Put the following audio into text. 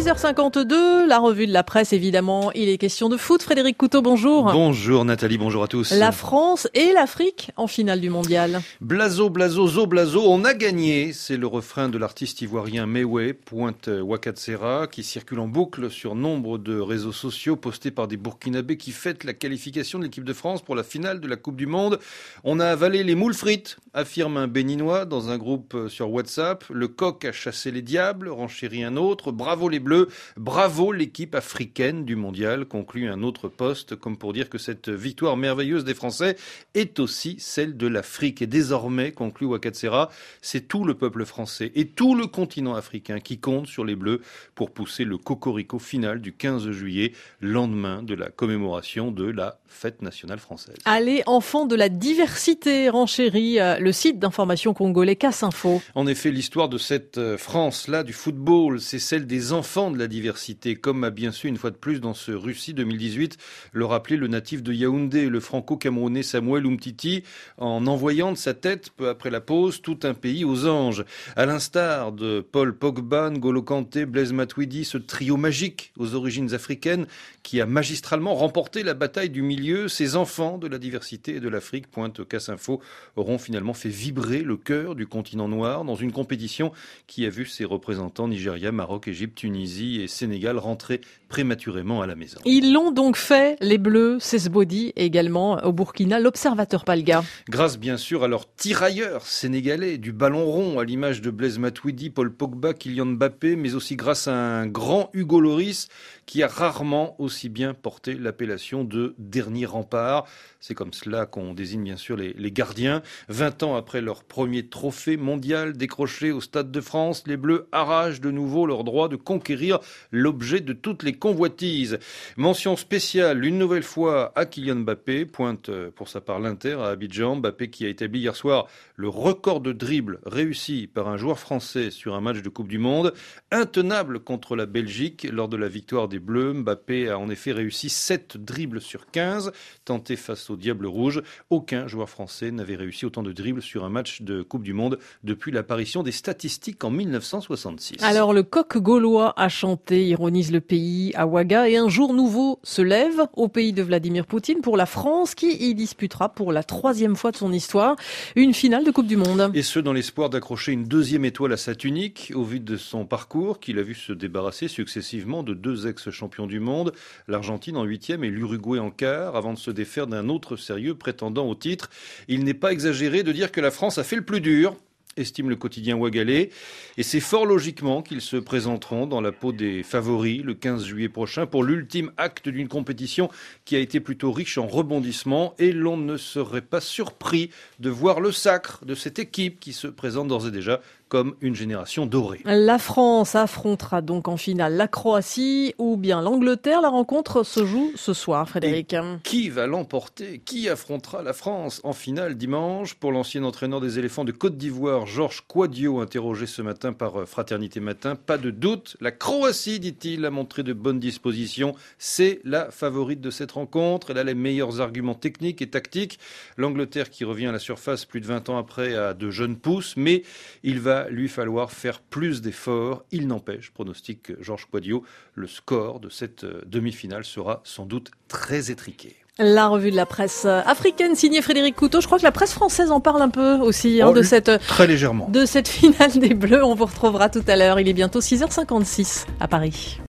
6h52, la revue de la presse évidemment, il est question de foot. Frédéric Couteau, bonjour. Bonjour Nathalie, bonjour à tous. La France et l'Afrique en finale du mondial. Blazo, blazo, zo, blazo, on a gagné. C'est le refrain de l'artiste ivoirien Mewe, pointe Wakatsera, qui circule en boucle sur nombre de réseaux sociaux postés par des Burkinabés qui fêtent la qualification de l'équipe de France pour la finale de la Coupe du Monde. On a avalé les moules frites, affirme un Béninois dans un groupe sur WhatsApp. Le coq a chassé les diables, renchérit un autre. Bravo les Bleus, bravo l'équipe africaine du mondial, conclut un autre post, comme pour dire que cette victoire merveilleuse des Français est aussi celle de l'Afrique. Et désormais, conclut Wakatsera, c'est tout le peuple français et tout le continent africain qui compte sur les Bleus pour pousser le cocorico final du 15 juillet, lendemain de la commémoration de la fête nationale française. Allez, enfants de la diversité, renchérit le site d'information congolais Casse-Info. En effet, l'histoire de cette France-là du football, c'est celle des enfants de la diversité, comme a bien su une fois de plus dans ce Russie 2018 le rappelait le natif de Yaoundé, le franco-camerounais Samuel Umtiti, en envoyant de sa tête, peu après la pause, tout un pays aux anges. À l'instar de Paul Pogba, N'Golo Kanté, Blaise Matuidi, ce trio magique aux origines africaines qui a magistralement remporté la bataille du milieu, ces enfants de la diversité et de l'Afrique, pointe Casse-Info, auront finalement fait vibrer le cœur du continent noir dans une compétition qui a vu ses représentants Nigeria, Maroc, Égypte, Tunisie et Sénégal rentrer prématurément à la maison. Ils l'ont donc fait, les Bleus, Sesbodi et également au Burkina, l'Observateur Palga. Grâce bien sûr à leurs tirailleurs sénégalais du ballon rond, à l'image de Blaise Matuidi, Paul Pogba, Kylian Mbappé, mais aussi grâce à un grand Hugo Lloris qui a rarement aussi bien porté l'appellation de dernier rempart. C'est comme cela qu'on désigne bien sûr les gardiens. 20 ans après leur premier trophée mondial décroché au Stade de France, les Bleus arrachent de nouveau leur droit de conquérir l'objet de toutes les convoitises. Mention spéciale une nouvelle fois à Kylian Mbappé, pointe pour sa part l'Inter à Abidjan. Mbappé qui a établi hier soir le record de dribble réussi par un joueur français sur un match de Coupe du Monde. Intenable contre la Belgique lors de la victoire des Bleus. Mbappé a en effet réussi 7 dribbles sur 15 tentés face aux Diables Rouges. Aucun joueur français n'avait réussi autant de dribbles sur un match de Coupe du Monde depuis l'apparition des statistiques en 1966. Alors le coq gaulois a chanté, ironise le pays à Ouaga, et un jour nouveau se lève au pays de Vladimir Poutine pour la France qui y disputera pour la 3e fois de son histoire une finale de Coupe du Monde. Et ce, dans l'espoir d'accrocher une 2e étoile à sa tunique, au vu de son parcours qu'il a vu se débarrasser successivement de 2 ex-champions du monde, l'Argentine en 8e et l'Uruguay en quart, avant de se défaire d'un autre sérieux prétendant au titre. Il n'est pas exagéré de dire que la France a fait le plus dur, estime le quotidien ouagalais, et c'est fort logiquement qu'ils se présenteront dans la peau des favoris le 15 juillet prochain pour l'ultime acte d'une compétition qui a été plutôt riche en rebondissements, et l'on ne serait pas surpris de voir le sacre de cette équipe qui se présente d'ores et déjà comme une génération dorée. La France affrontera donc en finale la Croatie ou bien l'Angleterre. La rencontre se joue ce soir, Frédéric. Et qui va l'emporter? Qui affrontera la France en finale dimanche? Pour l'ancien entraîneur des éléphants de Côte d'Ivoire, Georges Kouadio, interrogé ce matin par Fraternité Matin, pas de doute, la Croatie, dit-il, a montré de bonnes dispositions. C'est la favorite de cette rencontre. Elle a les meilleurs arguments techniques et tactiques. L'Angleterre qui revient à la surface plus de 20 ans après a de jeunes pousses, mais il va lui falloir faire plus d'efforts. Il n'empêche, pronostique Georges Kouadio, le score de cette demi-finale sera sans doute très étriqué. La revue de la presse africaine signée Frédéric Couteau. Je crois que la presse française en parle un peu aussi très légèrement. De cette finale des Bleus. On vous retrouvera tout à l'heure. Il est bientôt 6h56 à Paris.